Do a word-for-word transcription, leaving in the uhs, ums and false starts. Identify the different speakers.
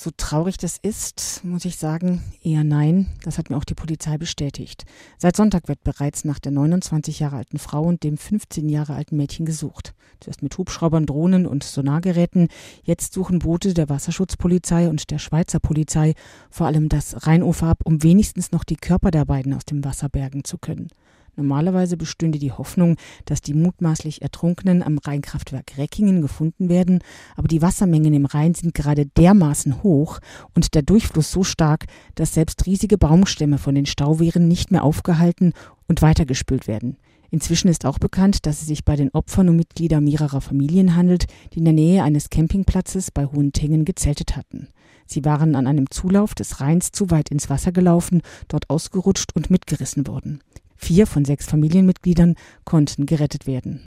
Speaker 1: So traurig das ist, muss ich sagen, eher nein. Das hat mir auch die Polizei bestätigt. Seit Sonntag wird bereits nach der neunundzwanzig Jahre alten Frau und dem fünfzehn Jahre alten Mädchen gesucht. Zuerst mit Hubschraubern, Drohnen und Sonargeräten. Jetzt suchen Boote der Wasserschutzpolizei und der Schweizer Polizei vor allem das Rheinufer ab, um wenigstens noch die Körper der beiden aus dem Wasser bergen zu können. Normalerweise bestünde die Hoffnung, dass die mutmaßlich Ertrunkenen am Rheinkraftwerk Reckingen gefunden werden, aber die Wassermengen im Rhein sind gerade dermaßen hoch und der Durchfluss so stark, dass selbst riesige Baumstämme von den Stauwehren nicht mehr aufgehalten und weitergespült werden. Inzwischen ist auch bekannt, dass es sich bei den Opfern um Mitglieder mehrerer Familien handelt, die in der Nähe eines Campingplatzes bei Hohentengen gezeltet hatten. Sie waren an einem Zulauf des Rheins zu weit ins Wasser gelaufen, dort ausgerutscht und mitgerissen worden. Vier von sechs Familienmitgliedern konnten gerettet werden.